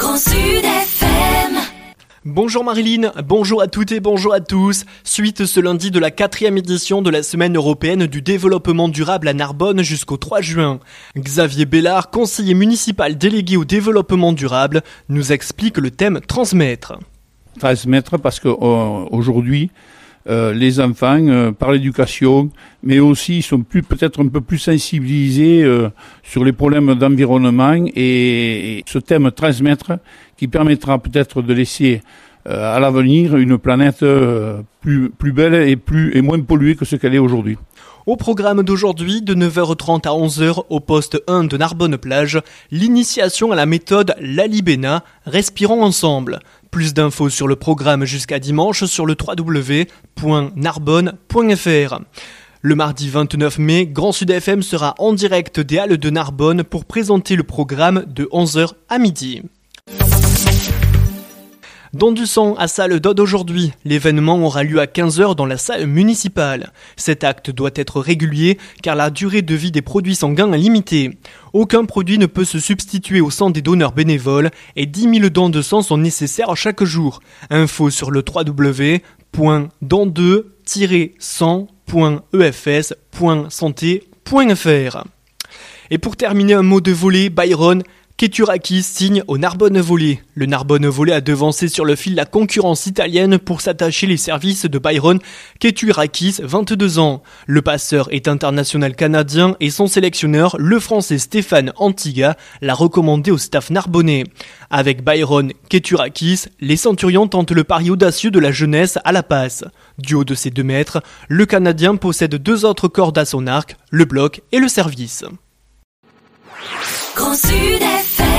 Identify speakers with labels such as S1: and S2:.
S1: Grand Sud FM.
S2: Bonjour Marilyn, bonjour à toutes et bonjour à tous. Suite ce lundi de la 4e édition de la Semaine européenne du développement durable à Narbonne jusqu'au 3 juin. Xavier Bellard, conseiller municipal délégué au développement durable, nous explique le thème transmettre.
S3: Transmettre parce qu'aujourd'hui, les enfants, par l'éducation, mais aussi ils sont peut-être un peu plus sensibilisés sur les problèmes d'environnement et ce thème transmettre qui permettra peut-être de laisser à l'avenir une planète plus belle et moins polluée que ce qu'elle est aujourd'hui.
S2: Au programme d'aujourd'hui, de 9h30 à 11h, au poste 1 de Narbonne-Plage, l'initiation à la méthode Lalibena, respirons ensemble. Plus d'infos sur le programme jusqu'à dimanche sur le www.narbonne.fr. Le mardi 29 mai, Grand Sud FM sera en direct des Halles de Narbonne pour présenter le programme de 11h à midi. Don du sang à salle d'Aude aujourd'hui. L'événement aura lieu à 15h dans la salle municipale. Cet acte doit être régulier car la durée de vie des produits sanguins est limitée. Aucun produit ne peut se substituer au sang des donneurs bénévoles et 10 000 dons de sang sont nécessaires chaque jour. Info sur le www.don2-sang.efs.santé.fr. Et pour terminer, un mot de volley, Byron Keturakis signe au Narbonne Volley. Le Narbonne Volley a devancé sur le fil la concurrence italienne pour s'attacher les services de Byron Keturakis, 22 ans. Le passeur est international canadien et son sélectionneur, le français Stéphane Antiga, l'a recommandé au staff narbonnais. Avec Byron Keturakis, les Centurions tentent le pari audacieux de la jeunesse à la passe. Du haut de ses 2 mètres, le Canadien possède 2 autres cordes à son arc, le bloc et le service.
S1: Grand Sud FM.